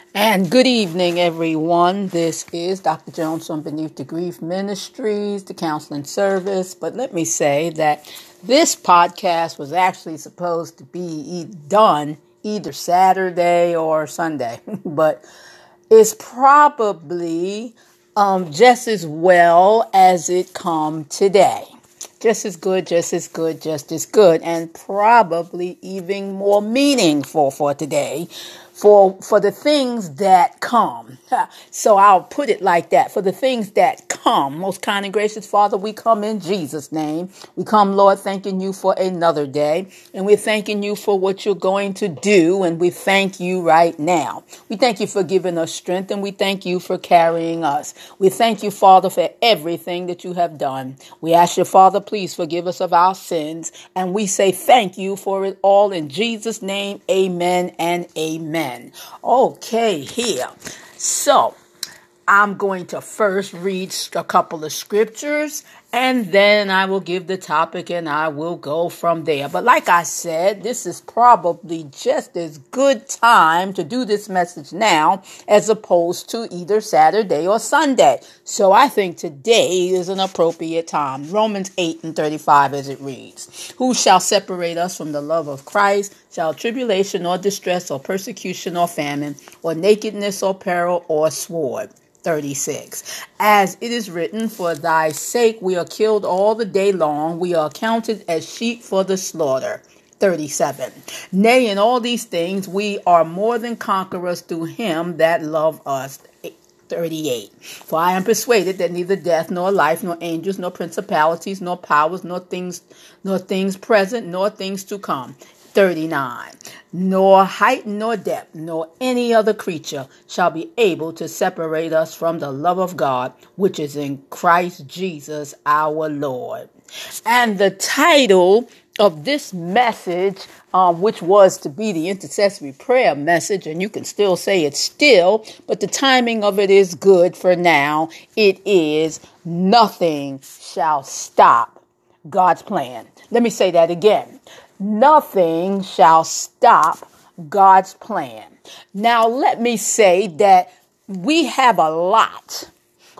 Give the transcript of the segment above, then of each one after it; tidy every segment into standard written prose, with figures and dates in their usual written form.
And good evening, everyone. This is Dr. Jones from Beneath the Grief Ministries, the counseling service. But let me say that this podcast was actually supposed to be done either Saturday or Sunday, but it's probably just as well as it come today. Just as good, and probably even more meaningful for today, for the things that come. So I'll put it like that. For the things that come, most kind and gracious Father, we come in Jesus' name. We come, Lord, thanking you for another day, and we're thanking you for what you're going to do, and we thank you right now. We thank you for giving us strength, and we thank you for carrying us. We thank you, Father, for everything that you have done. We ask you, Father, please forgive us of our sins, and we say thank you for it all in Jesus' name. Amen and amen. Okay, here. So I'm going to first read a couple of scriptures, and then I will give the topic and I will go from there. But like I said, this is probably just as good time to do this message now as opposed to either Saturday or Sunday. So I think today is an appropriate time. Romans 8:35 as it reads, "Who shall separate us from the love of Christ? Shall tribulation or distress or persecution or famine or nakedness or peril or sword?" 36. "As it is written, for thy sake we are killed all the day long. We are counted as sheep for the slaughter." 37. "Nay, in all these things we are more than conquerors through him that loved us." 38. "For I am persuaded that neither death, nor life, nor angels, nor principalities, nor powers, nor things present, nor things to come." 39. "Nor height, nor depth, nor any other creature shall be able to separate us from the love of God, which is in Christ Jesus our Lord." And the title of this message, which was to be the intercessory prayer message, and you can still say it's still, but the timing of it is good for now. It is "Nothing Shall Stop God's Plan." Let me say that again. Nothing shall stop God's plan. Now, let me say that we have a lot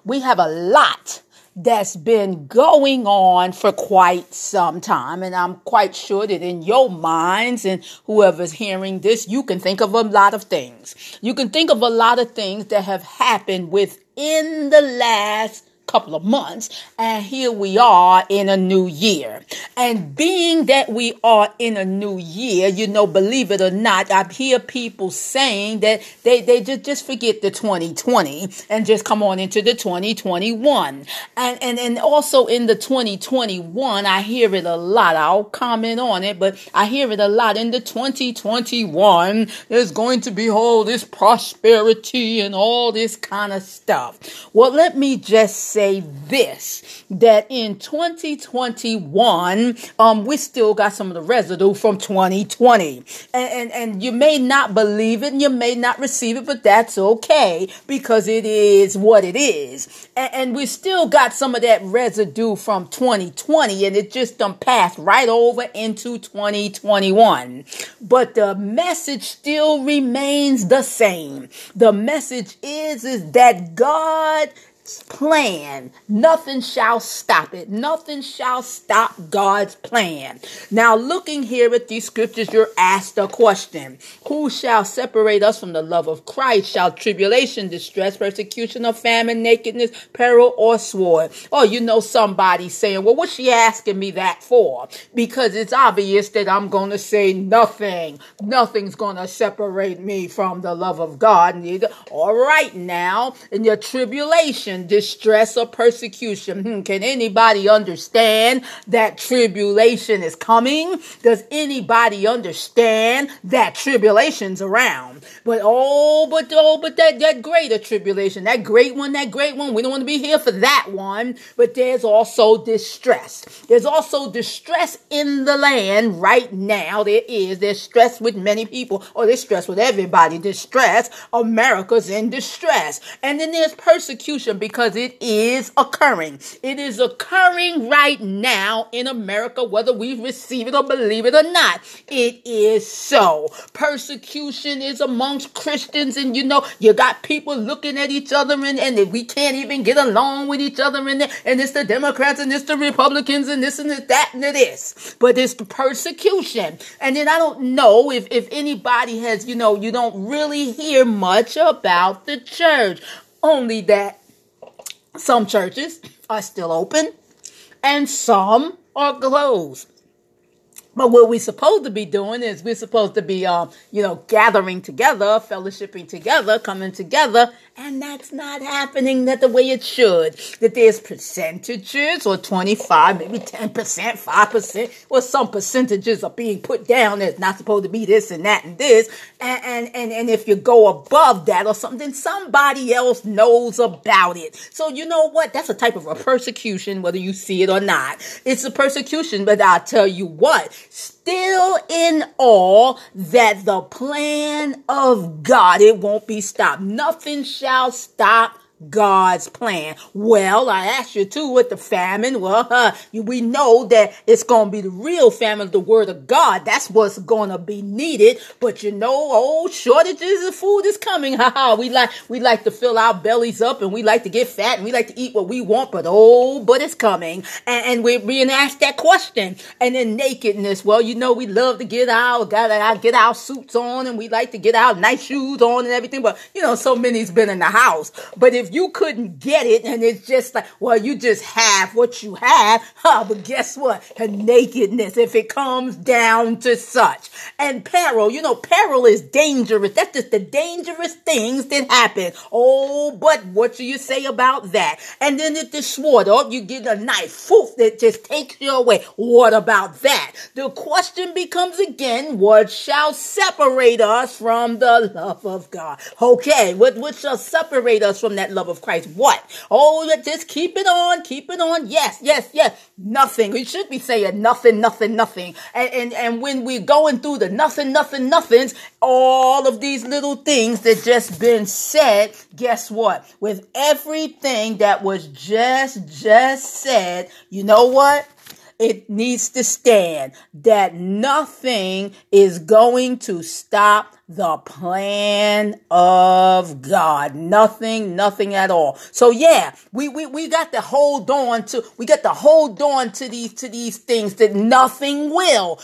that's been going on for quite some time. And I'm quite sure that in your minds and whoever's hearing this, you can think of a lot of things. You can think of a lot of things that have happened within the last couple of months, and here we are in a new year. And being that we are in a new year, believe it or not, I hear people saying that they just forget the 2020 and just come on into the 2021. And also in the 2021, I hear it a lot. I'll comment on it, but I hear it a lot. In the 2021, there's going to be all this prosperity and all this kind of stuff. Well, let me just say this, that in 2021, we still got some of the residue from 2020. And you may not believe it and you may not receive it, but that's okay because it is what it is. And we still got some of that residue from 2020, and it just passed right over into 2021. But the message still remains the same. The message is that God plan, nothing shall stop it. Nothing shall stop God's plan. Now, looking here at these scriptures, you're asked a question. Who shall separate us from the love of Christ? Shall tribulation, distress, persecution, or famine, nakedness, peril, or sword? Oh, somebody saying, well, what's she asking me that for? Because it's obvious that I'm going to say nothing. Nothing's going to separate me from the love of God. Neither. All right now, in your tribulation, distress, or persecution. Can anybody understand that tribulation is coming? Does anybody understand that tribulation's around? But that greater tribulation, that great one, we don't want to be here for that one. But there's also distress. There's also distress in the land right now. There's stress with many people, or there's stress with everybody. Distress. America's in distress. And then there's persecution because it is occurring. It is occurring right now in America, whether we receive it or believe it or not. It is so. Persecution is amongst Christians, and you got people looking at each other and we can't even get along with each other, and it's the Democrats and it's the Republicans and this and that and this. But it's the persecution. And then I don't know if anybody has, you don't really hear much about the church. Only that some churches are still open and some are closed. But what we're supposed to be doing is we're supposed to be, gathering together, fellowshipping together, coming together. And that's not happening that the way it should. That there's percentages or 25, maybe 10%, 5%, or some percentages are being put down that's not supposed to be this and that and this. And if you go above that or something, somebody else knows about it. So you know what? That's a type of a persecution, whether you see it or not. It's a persecution, but I'll tell you what. Still in all that the plan of God, it won't be stopped. Nothing shall stop God's plan. Well, I asked you too with the famine. Well, we know that it's going to be the real famine of the word of God. That's what's going to be needed. But shortages of food is coming. We like to fill our bellies up and we like to get fat and we like to eat what we want. But it's coming. And we're being asked that question. And then nakedness. Well, we love to get our suits on and we like to get our nice shoes on and everything. But, so many's been in the house. But if you couldn't get it and it's just like, well, you just have what you have, but guess what? Nakedness, if it comes down to such. And peril, peril is dangerous. That's just the dangerous things that happen. Oh, but what do you say about that? And then if the sword, you get a knife, that just takes you away. What about that? The question becomes again, what shall separate us from the love of God? Okay, what shall separate us from that love of Christ? What? Oh, just keep it on. Yes. Nothing. We should be saying nothing. And when we're going through the nothings, all of these little things that just been said, guess what? With everything that was just said, you know what? It needs to stand that nothing is going to stop the plan of God. Nothing at all. So yeah, we got to hold on to these things that nothing will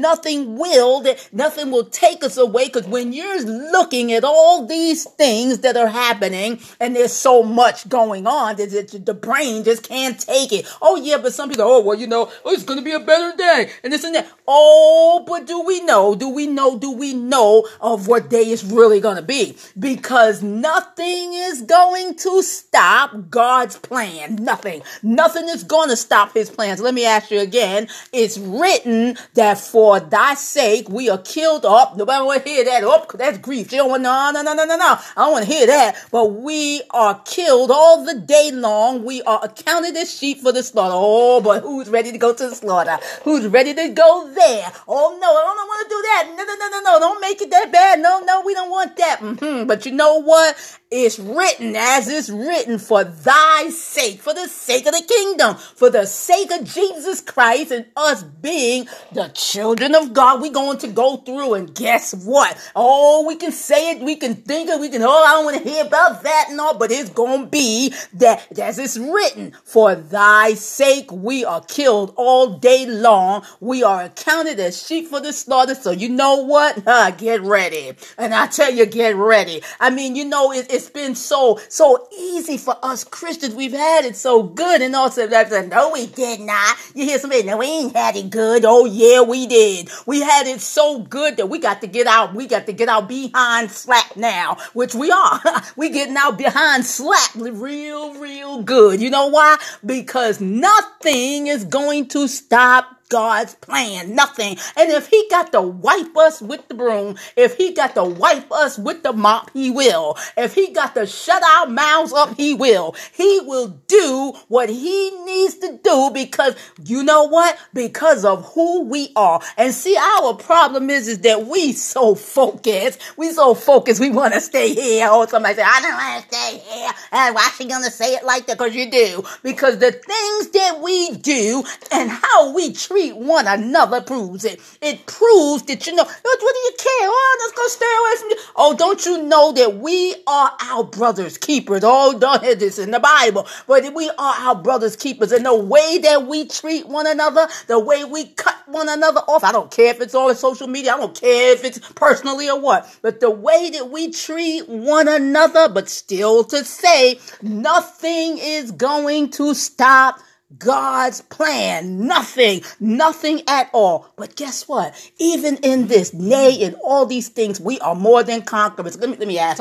take us away. Cause when you're looking at all these things that are happening and there's so much going on that the brain just can't take it. Oh yeah, but some people, it's going to be a better day and this and that. Oh, but do we know of what day is really going to be? Because nothing is going to stop God's plan. Nothing is going to stop his plans. Let me ask you again. It's written that for thy sake we are killed up. Nobody want to hear that. Oh, that's grief. You don't want, no. I don't want to hear that. But we are killed all the day long. We are accounted as sheep for the slaughter. Oh, but who's ready to go to the slaughter? Who's ready to go there? Oh no, I don't want to do that. No, don't make it that bad. No, we don't want that. But you know what? It's written as it's written for thy sake, for the sake of the kingdom, for the sake of Jesus Christ and us being the children of God. We're going to go through and guess what? Oh, we can say it, we can think it, I don't want to hear about that and all, but it's going to be that as it's written, for thy sake we are killed all day long. We are accounted as sheep for the slaughter. So you know what? Get ready. And I tell you, get ready. I mean, it's been so easy for us Christians. We've had it so good and also that. No, we did not. You hear somebody, no, we ain't had it good. Oh yeah, we did. We had it so good that we got to get our behind slapped now, which we are. We getting our behind slapped real good. You know why? Because nothing is going to stop God's plan. Nothing. And if he got to wipe us with the broom, if he got to wipe us with the mop, he will. If he got to shut our mouths up, he will. He will do what he needs to do because you know what? Because of who we are. And see, our problem is that we so focused. We want to stay here. Or somebody say, I don't want to stay here. And why she going to say it like that? Because you do. Because the things that we do and how we treat one another proves it. It proves that, what do you care? Oh, let's go stay away from you. Oh, don't you know that we are our brother's keepers? Oh, don't hear this in the Bible. But we are our brother's keepers. And the way that we treat one another, the way we cut one another off, I don't care if it's all on social media. I don't care if it's personally or what. But the way that we treat one another, but still to say nothing is going to stop God's plan. Nothing at all. But guess what? Even in this, nay, in all these things, we are more than conquerors. Let me ask,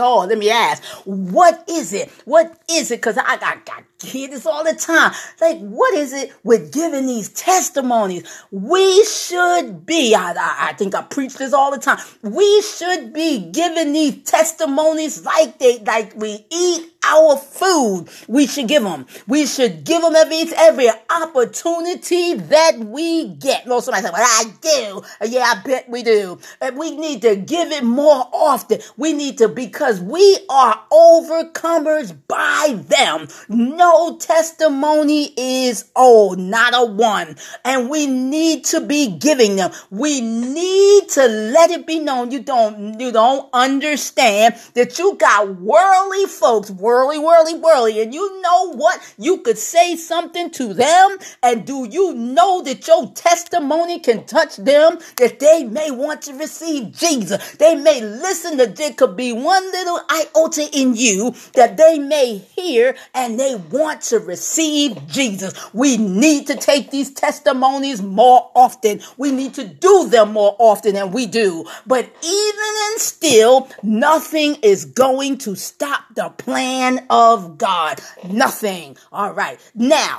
what is it? What is it? Because I hear this all the time. Like, what is it with giving these testimonies? We should be, I think I preach this all the time. We should be giving these testimonies like we eat our food. We should give them. We should give them every opportunity that we get. No, somebody said, well, I do. Yeah, I bet we do. And we need to give it more often. We need to, because we are overcomers by them. No testimony is old, not a one. And we need to be giving them. We need to let it be known. You don't understand that you got worldly folks, worldly. And you know what? You could say something to them. And do you know that your testimony can touch them? That they may want to receive Jesus. They may listen, that there could be one little iota in you that they may hear and they want to receive Jesus. We need to take these testimonies more often. We need to do them more often than we do. But even and still, nothing is going to stop the plan of God. Nothing. All right. Now,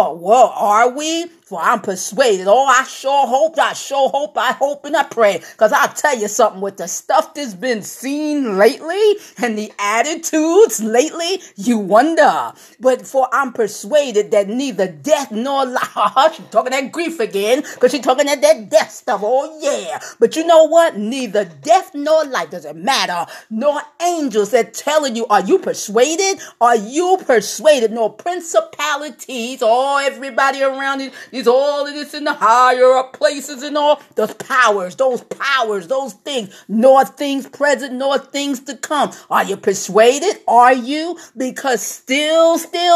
are we? For I'm persuaded. Oh, I sure hope, and I pray. Because I'll tell you something, with the stuff that's been seen lately and the attitudes lately, you wonder. But for I'm persuaded that neither death nor life, she's talking that grief again, because she's talking that death stuff. Oh, yeah. But you know what? Neither death nor life, doesn't matter, nor angels that telling you, are you persuaded? Are you persuaded? Nor principalities, everybody around you, all of this in the higher up places and all those powers, those things, nor things present, nor things to come. Are you persuaded? Are you? Because still,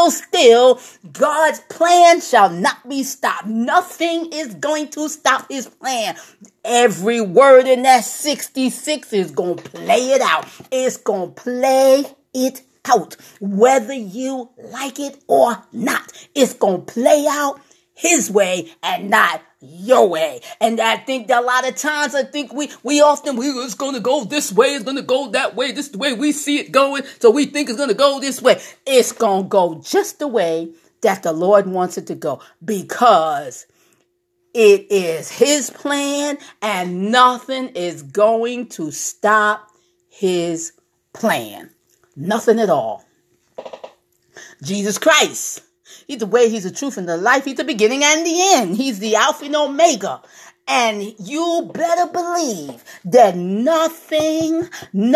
God's plan shall not be stopped. Nothing is going to stop his plan. Every word in that 66 is going to play it out. It's going to play it out. Whether you like it or not, it's going to play out his way and not your way. And I think that a lot of times, we often, it's going to go this way, it's going to go that way, this is the way we see it going, so we think it's going to go this way. It's going to go just the way that the Lord wants it to go, because it is his plan and nothing is going to stop his plan. Nothing at all. Jesus Christ. He's the way, he's the truth, and the life. He's the beginning and the end. He's the Alpha and Omega. And you better believe that nothing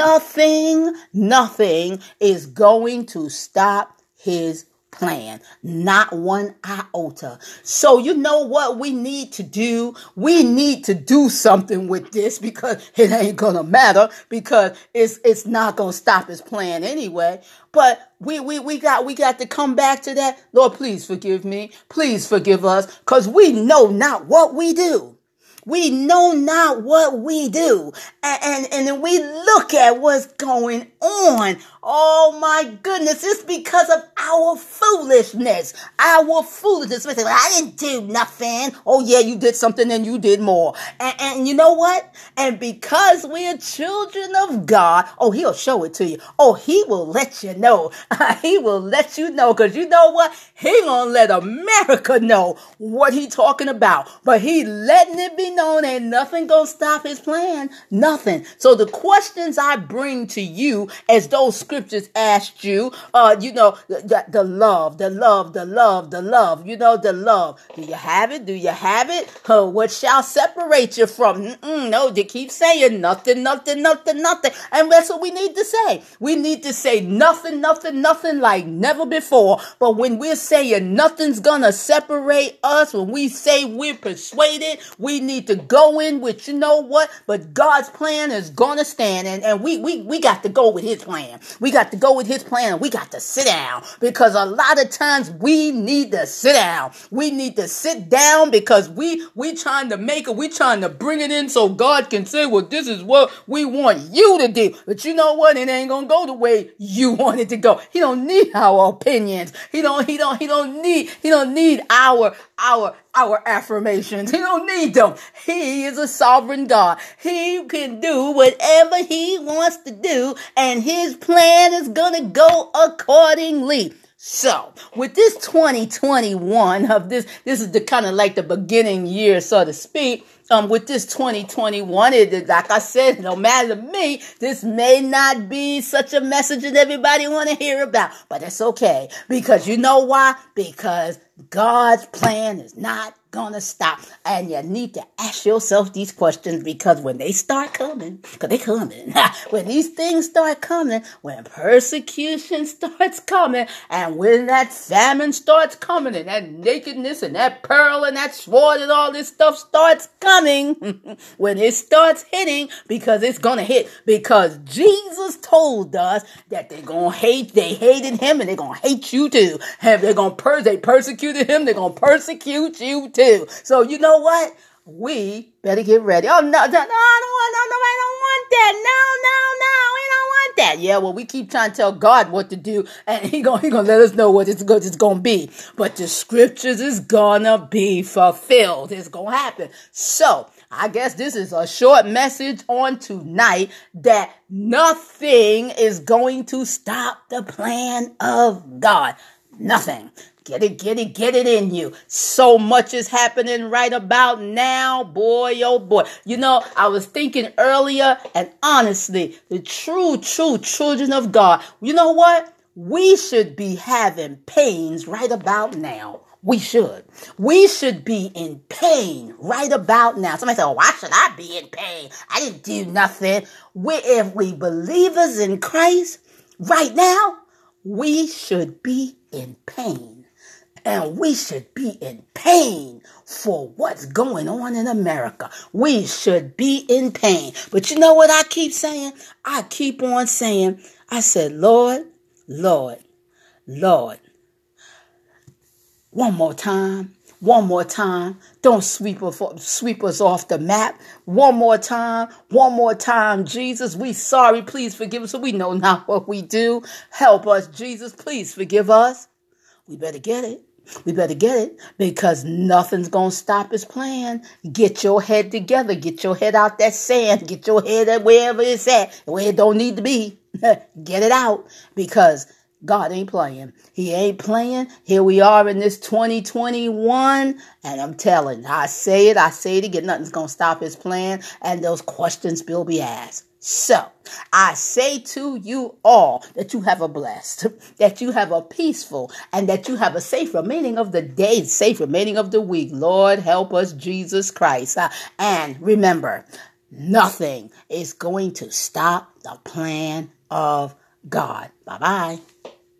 is going to stop his plan. Not one iota. So you know what we need to do? We need to do something with this, because it ain't gonna matter, because it's not gonna stop his plan anyway. But we got to come back to that. Lord, please forgive me. Please forgive us, because we know not what we do. We know not what we do. And then we look at what's going on. Oh my goodness, it's because of our foolishness. Our foolishness. We say, well, I didn't do nothing. Oh yeah, you did something and you did more. And you know what? And because we're children of God, oh, he'll show it to you. Oh, he will let you know. He will let you know, because you know what? He gonna let America know what he talking about. But he letting it be known, ain't nothing gonna stop his plan. Nothing. So the questions I bring to you, as those scriptures asked you, the love, the love, the love, the love, the love. Do you have it? Do you have it? What shall separate you from? No, they keep saying nothing, nothing, nothing, nothing. And that's what we need to say. We need to say nothing, nothing, nothing like never before. But when we're saying nothing's gonna separate us, when we say we're persuaded, we need to go in with, you know what? But God's plan is gonna stand. And we got to go with his plan. We got to go with his plan, and we got to sit down, because a lot of times we need to sit down. We need to sit down because we trying to make it. We trying to bring it in so God can say, well, this is what we want you to do. But you know what? It ain't gonna go the way you want it to go. He don't need our opinions. He don't need our affirmations. He don't need them. He is a sovereign God. He can do whatever he wants to do, and his plan is gonna go accordingly. So, with this 2021 of this is the kind of like the beginning year, so to speak. With this 2021, like I said, no matter to me, this may not be such a message that everybody want to hear about, but it's okay, because you know why? Because God's plan is not gonna stop, and you need to ask yourself these questions, because when they start coming, because they're coming, when these things start coming, when persecution starts coming, and when that famine starts coming, and that nakedness and that pearl and that sword and all this stuff starts coming, when it starts hitting, because it's gonna hit, because Jesus told us that they hated him, and they're gonna hate you too, and they persecuted him, they're gonna persecute you too. So you know what? We better get ready. Oh, no, I don't want that. No, we don't want that. Yeah, well, we keep trying to tell God what to do, and he gonna let us know what it's gonna be. But the scriptures is gonna be fulfilled. It's gonna happen. So I guess this is a short message on tonight, that nothing is going to stop the plan of God. Nothing. Get it in you. So much is happening right about now. Boy, oh boy. I was thinking earlier, and honestly, the true children of God, you know what? We should be having pains right about now. We should. We should be in pain right about now. Somebody said, why should I be in pain? I didn't do nothing. If we believers in Christ right now, we should be in pain. And we should be in pain for what's going on in America. We should be in pain. But you know what I keep saying? I keep on saying, I said, Lord, Lord, Lord. One more time. Don't sweep us off the map. One more time, Jesus. We sorry. Please forgive us. So we know not what we do. Help us, Jesus. Please forgive us. We better get it. Because nothing's going to stop his plan. Get your head together. Get your head out that sand. Get your head at wherever it's at, where it don't need to be. Get it out, because God ain't playing. He ain't playing. Here we are in this 2021, and I'm telling, I say it again, nothing's going to stop his plan, and those questions will be asked. So, I say to you all that you have a blessed, that you have a peaceful, and that you have a safe remaining of the day, safe remaining of the week. Lord, help us, Jesus Christ. And remember, nothing is going to stop the plan of God. Bye-bye.